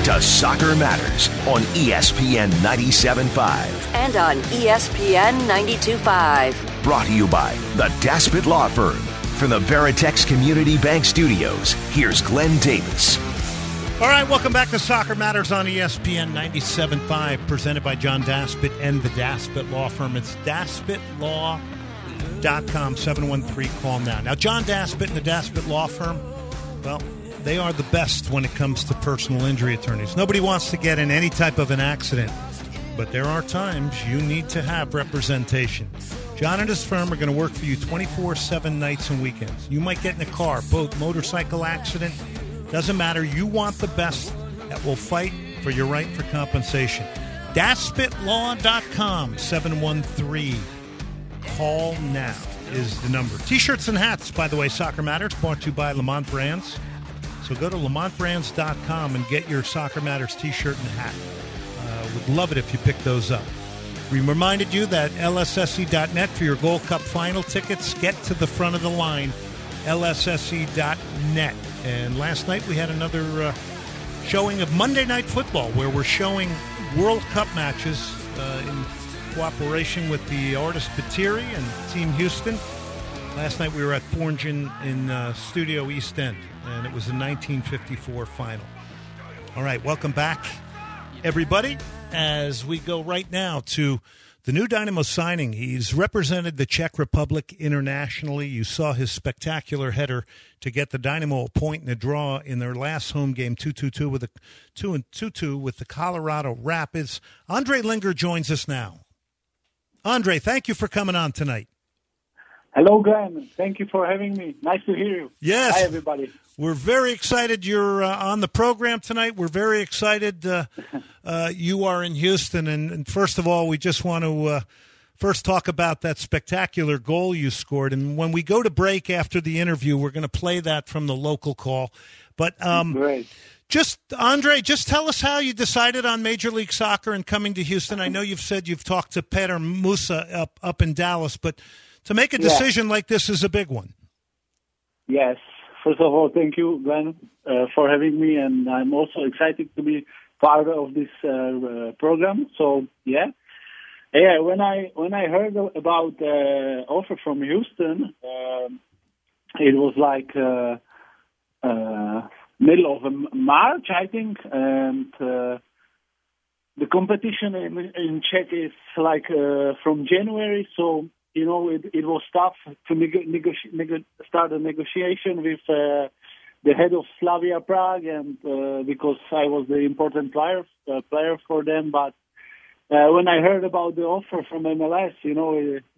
to Soccer Matters on ESPN 97.5. And on ESPN 92.5. Brought to you by the Daspit Law Firm. From the Veritex Community Bank Studios, here's Glenn Davis. All right, welcome back to Soccer Matters on ESPN 97.5, presented by John Daspit and the Daspit Law Firm. It's DaspitLaw.com, 713-CALL now. Now, John Daspit and the Daspit Law Firm, well, they are the best when it comes to personal injury attorneys. Nobody wants to get in any type of an accident, but there are times you need to have representation. John and his firm are going to work for you 24/7 nights and weekends. You might get in a car, boat, motorcycle accident. Doesn't matter. You want the best that will fight for your right for compensation. DaspitLaw.com, 713-CALL now is the number. T-shirts and hats, by the way, Soccer Matters, brought to you by Lamont Brands. So go to LamontBrands.com and get your Soccer Matters T-shirt and hat. Would love it if you pick those up. We reminded you that LSSE.net for your Gold Cup final tickets. Get to the front of the line, LSSE.net. And last night we had another showing of Monday Night Football, where we're showing World Cup matches in cooperation with the artist Batiri and Team Houston. Last night we were at Forngen in Studio East End, and it was the 1954 final. All right, welcome back, everybody, as we go right now to the new Dynamo signing. He's represented the Czech Republic internationally. You saw his spectacular header to get the Dynamo a point in a draw in their last home game, 2-2 with the 2-2 with the Colorado Rapids. Andre Linger joins us now. Andre, thank you for coming on tonight. Hello, Glenn. Thank you for having me. Nice to hear you. Yes. Hi, everybody. We're very excited you're on the program tonight. We're very excited you are in Houston. And first of all, we just want to first talk about that spectacular goal you scored. And when we go to break after the interview, we're going to play that from the local call. But Great. Andre, just tell us how you decided on Major League Soccer and coming to Houston. I know you've said you've talked to Peter Musa up in Dallas, but to make a decision like this is a big one. Yes. First of all, thank you, Glenn, for having me, and I'm also excited to be part of this program. So, when I heard about the offer from Houston, it was like middle of March, I think, and the competition in Czech is like from January, so. You know, it was tough to start a negotiation with the head of Slavia Prague, and because I was the important player for them. But when I heard about the offer from MLS, you know,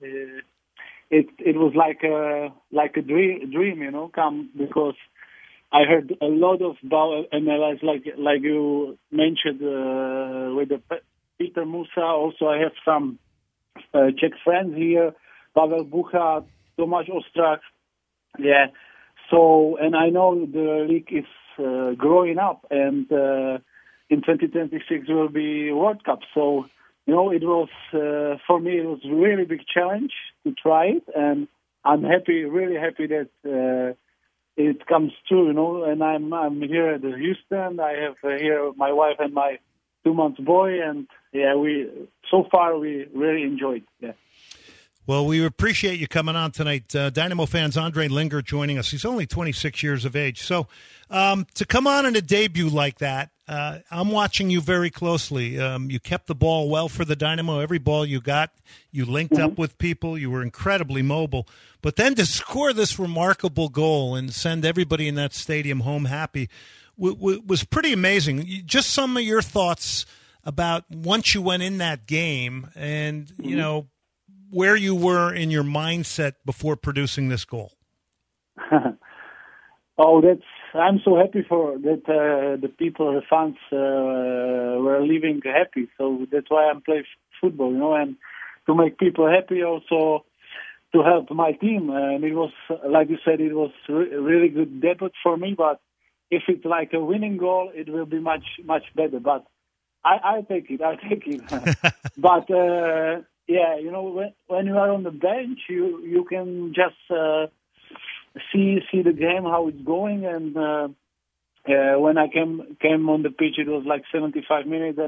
it was like a dream, you know, because I heard a lot about MLS, like you mentioned with the Peter Musa. Also, I have some Czech friends here. Pavel Bucha, Tomáš Ostrak, So, and I know the league is growing up, and in 2026 will be World Cup. So, you know, it was for me it was a really big challenge to try it, and I'm really happy that it comes true. You know, and I'm here at Houston. I have here my wife and my 2-month boy, and we really enjoyed. Yeah. Well, we appreciate you coming on tonight. Dynamo fans, Andre Linger joining us. He's only 26 years of age. So to come on in a debut like that, I'm watching you very closely. You kept the ball well for the Dynamo. Every ball you got, you linked up with people. You were incredibly mobile. But then to score this remarkable goal and send everybody in that stadium home happy was pretty amazing. Just some of your thoughts about once you went in that game and, you know, where you were in your mindset before producing this goal. I'm so happy for that. The people, the fans, were living happy. So that's why I'm playing football, you know, and to make people happy, also to help my team. And it was, like you said, it was really good debut for me. But if it's like a winning goal, it will be much better. But I'll take it. But. You know, when you are on the bench, you can just see the game, how it's going, and when I came on the pitch, it was like 75 minutes,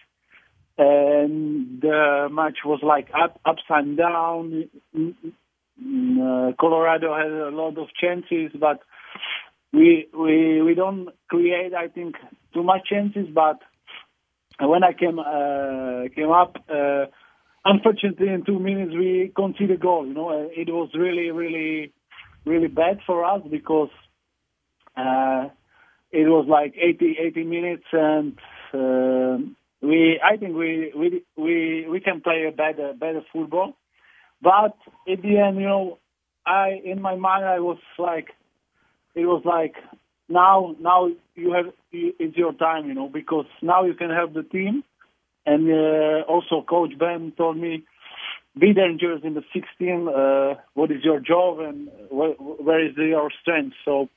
and the match was like ups and down. Colorado had a lot of chances, but we don't create, I think, too much chances. But when I came up, unfortunately, in 2 minutes we conceded a goal. It was really, really, really bad for us because it was like 80 minutes, and I think we can play a better football. But at the end, in my mind, it was like now it's your time, because now you can help the team. And also Coach Ben told me, be dangerous in the 16, what is your job and where is your strength. So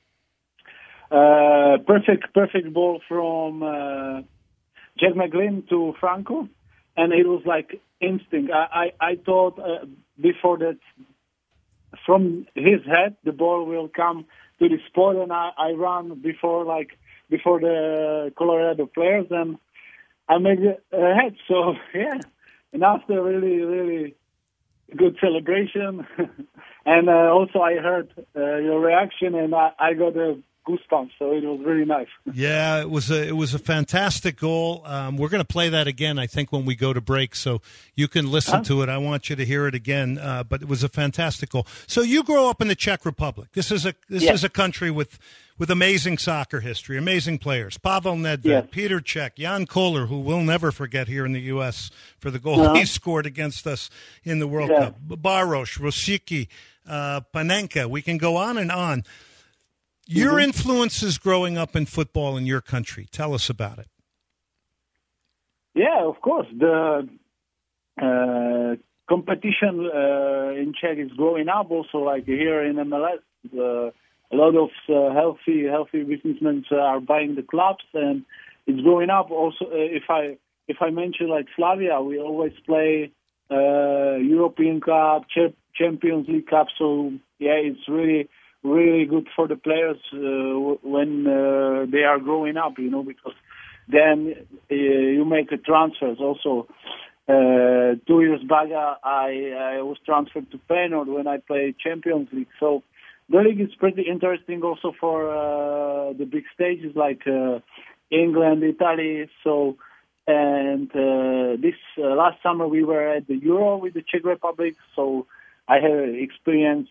perfect ball from Jack McGlynn to Franco, and it was like instinct. I thought before that from his head the ball will come to the spot, and I ran before the Colorado players, and I made it ahead. So yeah, and after really, really good celebration, and also I heard your reaction, and I got a goosebumps. So it was really nice. Yeah, it was a fantastic goal. We're going to play that again, I think, when we go to break, so you can listen to it. I want you to hear it again. But it was a fantastic goal. So you grow up in the Czech Republic. This is a country with amazing soccer history, amazing players. Pavel Nedved, Peter Cech, Jan Koller, who we'll never forget here in the U.S. for the goal he scored against us in the World Cup. Baros, Rosicky, Panenka. We can go on and on. Your influences growing up in football in your country. Tell us about it. Yeah, of course. The competition in Czech is growing up. Also, like here in MLS, a lot of healthy businessmen are buying the clubs, and it's growing up. Also, if I mention like Slavia, we always play European Cup, Champions League Cup. So yeah, it's really good for the players when they are growing up, because then you make a transfers. Also, 2 years back, I was transferred to Feyenoord when I played Champions League. So the league is pretty interesting also for the big stages like England, Italy. So, and this last summer we were at the Euro with the Czech Republic. So I had experience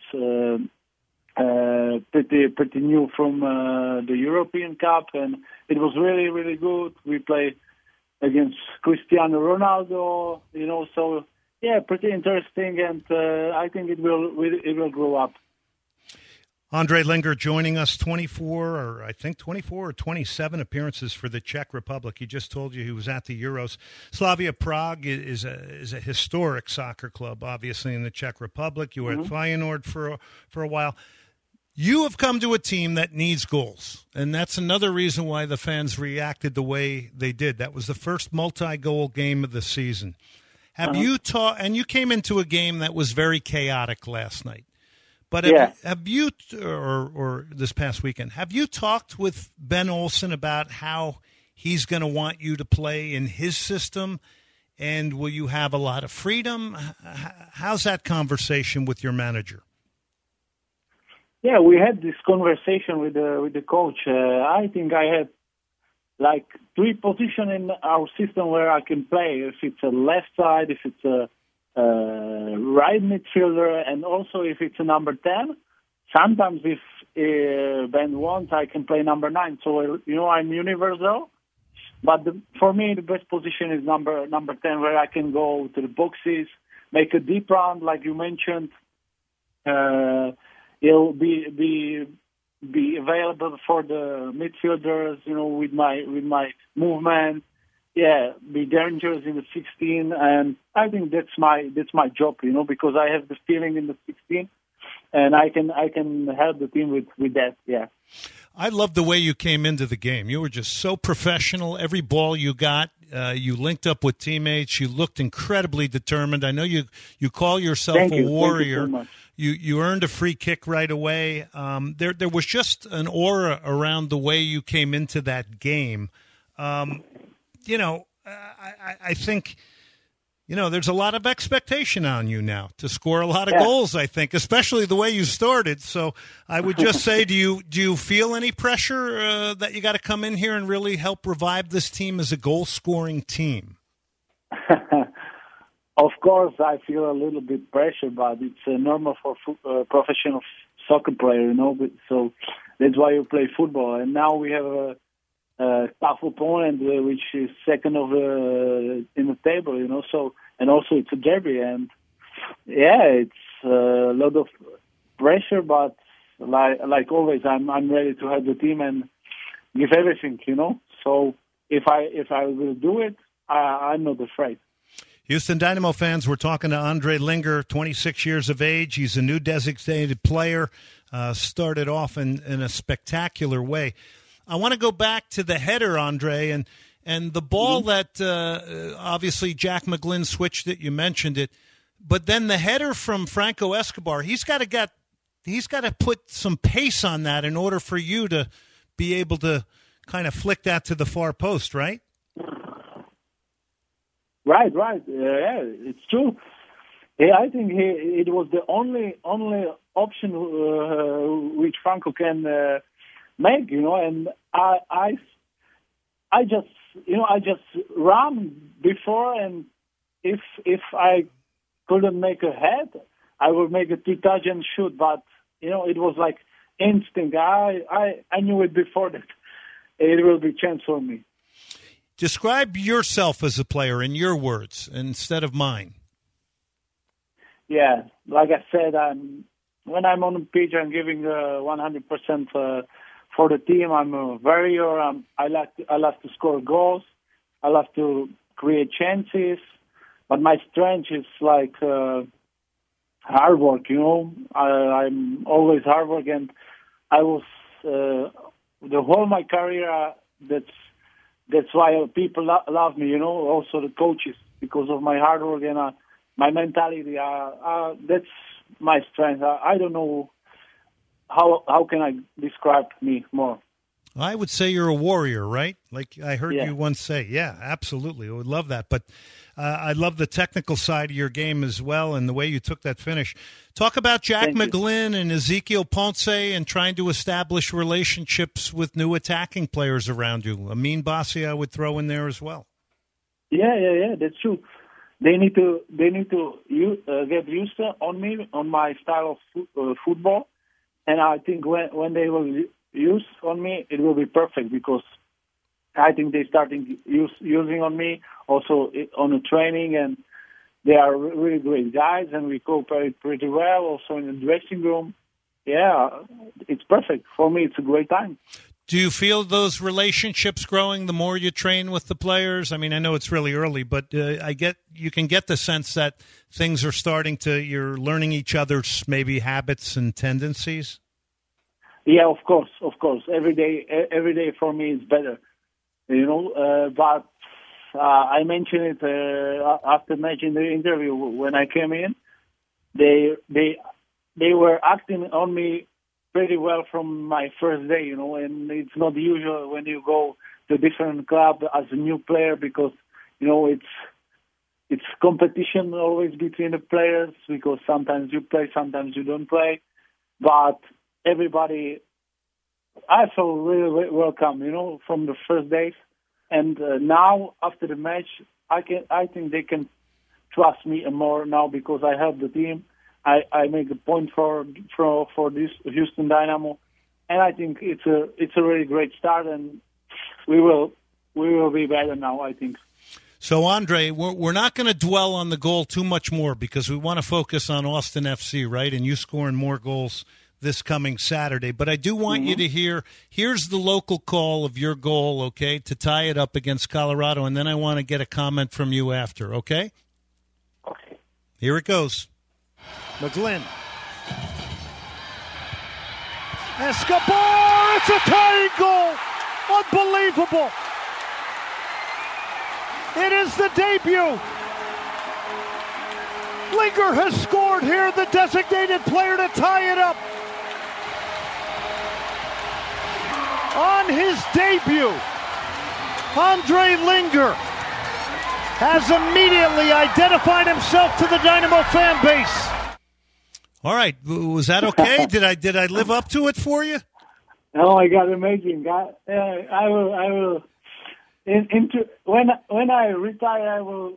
pretty new from the European Cup, and it was really, really good. We played against Cristiano Ronaldo, so yeah, pretty interesting, and I think it will grow up. Andre Linger joining us, 24 or 27 appearances for the Czech Republic. He just told you he was at the Euros. Slavia Prague is a historic soccer club, obviously, in the Czech Republic. You were at Feyenoord for a while. You have come to a team that needs goals, and that's another reason why the fans reacted the way they did. That was the first multi-goal game of the season. Have you and you came into a game that was very chaotic last night. But have you, or this past weekend, have you talked with Ben Olsen about how he's going to want you to play in his system, and will you have a lot of freedom? How's that conversation with your manager? Yeah, we had this conversation with the coach. I think I had like 3 positions in our system where I can play. If it's a left side, if it's a right midfielder, and also if it's a number 10. Sometimes if Ben wants, I can play number 9. So I'm universal. But for me, the best position is number 10, where I can go to the boxes, make a deep run, like you mentioned. It'll be available for the midfielders, with my movement. Yeah, be dangerous in the 16, and I think that's my job, because I have the feeling in the 16 and I can help the team with that. Yeah. I love the way you came into the game. You were just so professional. Every ball you got, you linked up with teammates. You looked incredibly determined. I know you call yourself a warrior. Thank you so much. You earned a free kick right away. There was just an aura around the way you came into that game. I think, there's a lot of expectation on you now to score a lot of goals, I think, especially the way you started. So I would just say, do you feel any pressure that you got to come in here and really help revive this team as a goal-scoring team? Of course, I feel a little bit pressure, but it's normal for professional soccer player, So that's why you play football. And now we have a tough opponent, which is second in the table, So, and also it's a derby, and it's a lot of pressure. But like always, I'm ready to help the team and give everything, So if I will do it, I'm not afraid. Houston Dynamo fans, we're talking to Andre Linger, 26 years of age. He's a new designated player, started off in a spectacular way. I want to go back to the header, Andre, and the ball that obviously Jack McGlynn switched it. You mentioned it, but then the header from Franco Escobar. He's got to put some pace on that in order for you to be able to kind of flick that to the far post, right? Right. Yeah, it's true. Yeah, I think it was the only option which Franco can make, and I just ran before, and if I couldn't make a head, I would make a two-touch and shoot. But it was like instinct. I knew it before that it will be chance for me. Describe yourself as a player in your words instead of mine. Yeah, like I said, when I'm on the pitch, I'm giving 100% for the team. I'm a warrior. I love to score goals. I love to create chances. But my strength is like hard work. I'm always hard work, and I was the whole my career. That's why people love me, also the coaches, because of my hard work and my mentality. That's my strength. I don't know how can I describe me more. I would say you're a warrior, right? Like I heard you once say. Yeah, absolutely. I would love that. But I love the technical side of your game as well and the way you took that finish. Talk about Jack McGlynn and Ezekiel Ponce and trying to establish relationships with new attacking players around you. Amin Bassi, I would throw in there as well. Yeah, that's true. They need to get used to on my style of football, and I think when they will use on me, it will be perfect because I think they starting using on me also on the training, and they are really great guys, and we cooperate pretty well also in the dressing room. Yeah, it's perfect. For me, it's a great time. Do you feel those relationships growing the more you train with the players? I mean, I know it's really early, but you can get the sense that things are you're learning each other's maybe habits and tendencies. Yeah, of course. Every day for me is better, but I mentioned it after match in the interview when I came in. They were acting on me pretty well from my first day, and it's not usual when you go to a different club as a new player because, it's competition always between the players because sometimes you play, sometimes you don't play. But everybody, I felt really welcome, from the first days. And now, after the match, I think they can trust me more now because I help the team. I make a point for this Houston Dynamo, and I think it's a really great start, and we will be better now, I think. So, Andre, we're not going to dwell on the goal too much more because we want to focus on Austin FC, right? And you scoring more goals this coming Saturday. But I do want you to here's the local call of your goal, okay, to tie it up against Colorado, and then I want to get a comment from you after, okay? Okay. Here it goes. McGlynn. Escobar, it's a tying goal. Unbelievable. It is the debut. Linger has scored here, the designated player to tie it up. On his debut, Andre Linger has immediately identified himself to the Dynamo fan base. All right, was that okay? Did I live up to it for you? Oh my God, amazing! I will. When I retire, I will.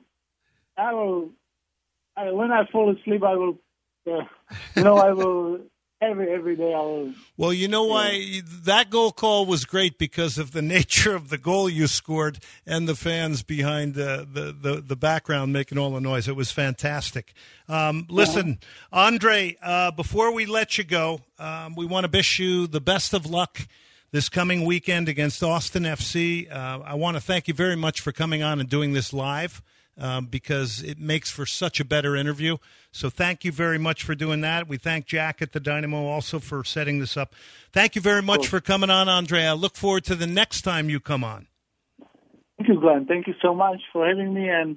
When I fall asleep, I will. I will. Every day I will. Well, you know why that goal call was great, because of the nature of the goal you scored and the fans behind the background making all the noise. It was fantastic. Listen, Andre, before we let you go, we want to wish you the best of luck this coming weekend against Austin FC. I want to thank you very much for coming on and doing this live. Because it makes for such a better interview. So thank you very much for doing that. We thank Jack at the Dynamo also for setting this up. Thank you very much for coming on, Andre. I look forward to the next time you come on. Thank you, Glenn. Thank you so much for having me. And,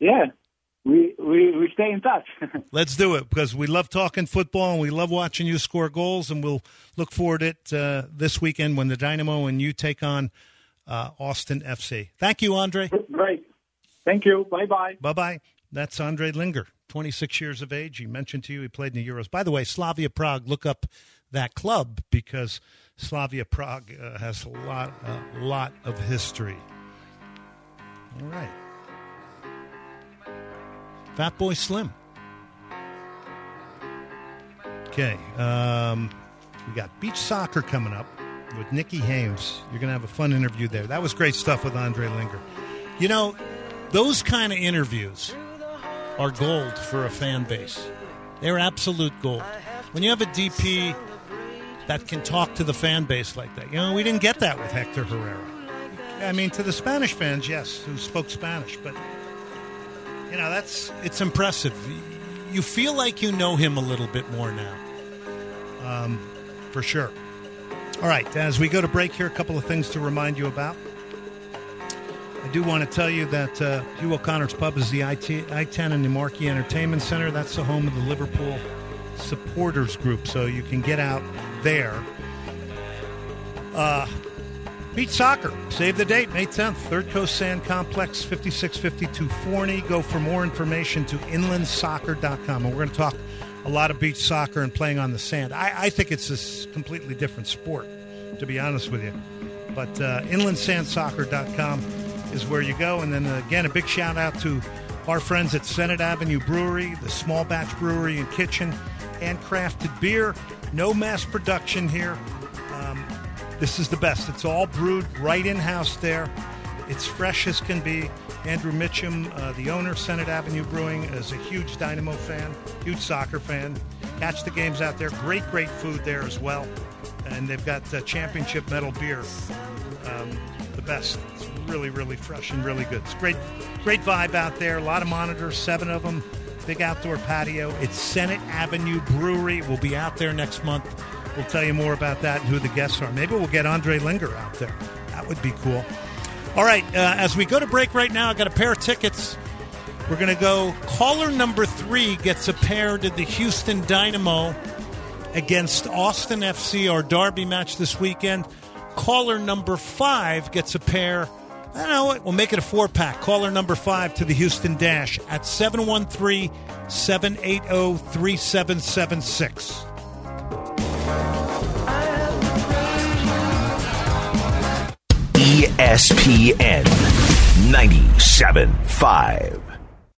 we stay in touch. Let's do it, because we love talking football and we love watching you score goals. And we'll look forward to it this weekend when the Dynamo and you take on Austin FC. Thank you, Andre. Great. Thank you. Bye-bye. Bye-bye. That's Andre Linger, 26 years of age. He mentioned to you he played in the Euros. By the way, Slavia Prague, look up that club, because Slavia Prague has a lot of history. All right. Fatboy Slim. Okay. We got beach soccer coming up with Nikki Hames. You're going to have a fun interview there. That was great stuff with Andre Linger. You know, those kind of interviews are gold for a fan base. They're absolute gold. When you have a DP that can talk to the fan base like that, we didn't get that with Hector Herrera. I mean, to the Spanish fans, yes, who spoke Spanish, but, it's impressive. You feel like you know him a little bit more now, for sure. All right, as we go to break here, a couple of things to remind you about. I do want to tell you that Hugh O'Connor's Pub is the I-10 and the Marquee Entertainment Center. That's the home of the Liverpool Supporters Group, so you can get out there. Beach soccer, save the date, May 10th, Third Coast Sand Complex, 5652 Forney. Go for more information to inlandsoccer.com. And we're going to talk a lot of beach soccer and playing on the sand. I think it's a completely different sport, to be honest with you. But inlandsandsoccer.com is where you go. And then, again, a big shout-out to our friends at Senate Avenue Brewery, the small batch brewery and kitchen, handcrafted beer, no mass production here. This is the best. It's all brewed right in-house there. It's fresh as can be. Andrew Mitchum, the owner of Senate Avenue Brewing, is a huge Dynamo fan, huge soccer fan. Catch the games out there. Great food there as well. And they've got championship metal beer. The best. It's really, really fresh and really good. It's great vibe out there. A lot of monitors, 7 of them. Big outdoor patio. It's Senate Avenue Brewery. We'll be out there next month. We'll tell you more about that and who the guests are. Maybe we'll get Andre Linger out there. That would be cool. All right, as we go to break right now, I got a pair of tickets. We're going to go. Caller number 3 gets a pair to the Houston Dynamo against Austin FC, our derby match this weekend. Caller number 5 gets a pair. I don't know what. We'll make it a 4-pack. Caller number 5 to the Houston Dash at 713-780-3776. ESPN 97.5.